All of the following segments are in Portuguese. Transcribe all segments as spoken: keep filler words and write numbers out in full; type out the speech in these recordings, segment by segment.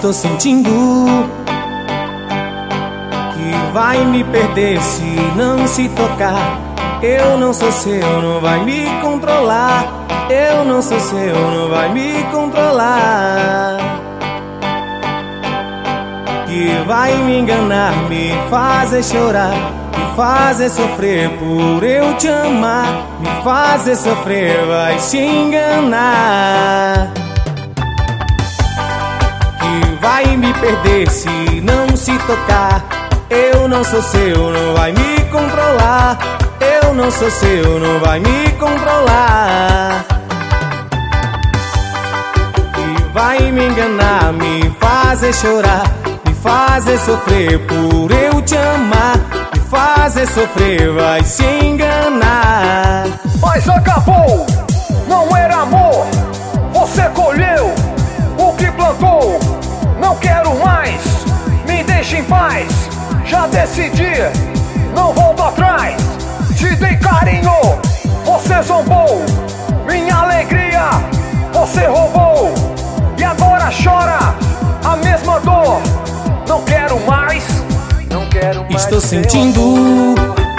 Estou sentindo que vai me perder se não se tocar. Eu não sou seu, não vai me controlar. Eu não sou seu, não vai me controlar. Que vai me enganar, me fazer chorar, me fazer sofrer por eu te amar. Me fazer sofrer, vai se enganar. Que vai me perder se não se tocar. Eu não sou seu, não vai me controlar. Eu não sou seu, não vai me controlar. Que vai me enganar, me fazer chorar, me fazer sofrer por eu te amar. Me fazer sofrer, vai se enganar. Mas acabou, não era amor. Você colheu o que plantou. Não quero mais, me deixe em paz. Já decidi, não volto atrás. Te dei carinho, você zombou. Minha alegria, você roubou. E agora chora a mesma dor. Não quero mais, não quero mais. Estou sentindo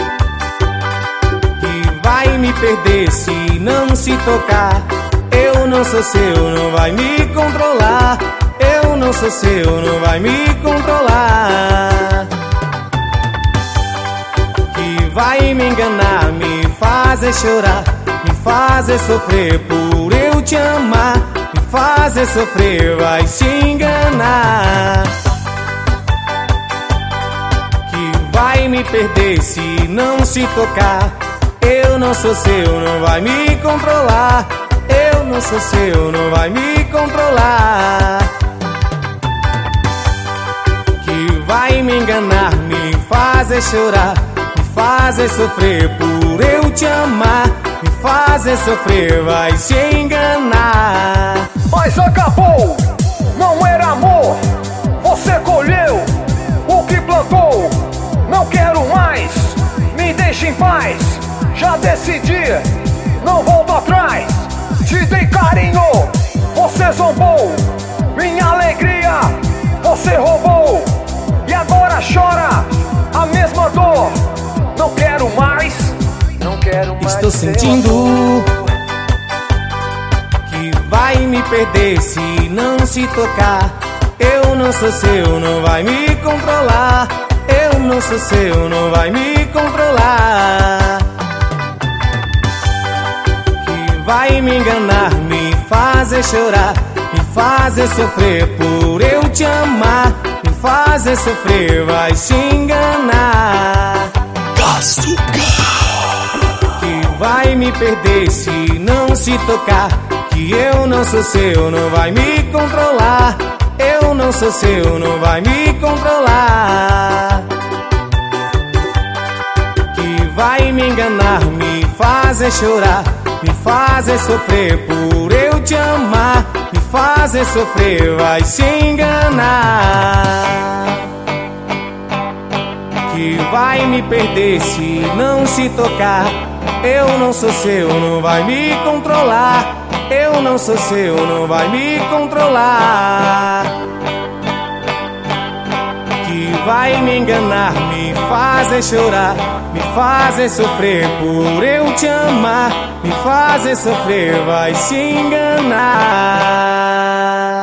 que vai me perder se não se tocar. Eu não sou seu, não vai me controlar. Eu não sou seu, não vai me controlar. Que vai me enganar, me fazer chorar, me fazer sofrer por eu te amar. Me fazer sofrer, vai se enganar. Que vai me perder se não se tocar. Eu não sou seu, não vai me controlar. Eu não sou seu, não vai me controlar. Que vai me enganar, me fazer chorar, me fazer sofrer por eu te amar. Me fazer sofrer, vai se enganar. Mas acabou, não era amor. Você colheu o que plantou. Não quero mais, me deixe em paz. Já decidi, não volto atrás. Te dei carinho, você zombou. Minha alegria, você roubou. E agora chora a mesma dor. Não quero mais, não quero mais. Estou sentindo que vai me perder se não se tocar. Eu não sou seu, não vai me controlar. Eu não sou seu, não vai me controlar. Que vai me enganar, me fazer chorar, me fazer sofrer por eu te amar. Me fazer sofrer, vai se enganar. Que vai me perder se não se tocar. Que eu não sou seu, não vai me controlar. Eu não sou seu, não vai me controlar. Que vai me enganar, me fazer chorar, me fazer sofrer por eu te amar. Me fazer sofrer, vai se enganar. Que vai me perder se não se tocar. Eu não sou seu, não vai me controlar. Eu não sou seu, não vai me controlar. Que vai me enganar, me fazer chorar, me fazer sofrer por eu te amar. Me fazer sofrer, vai se enganar.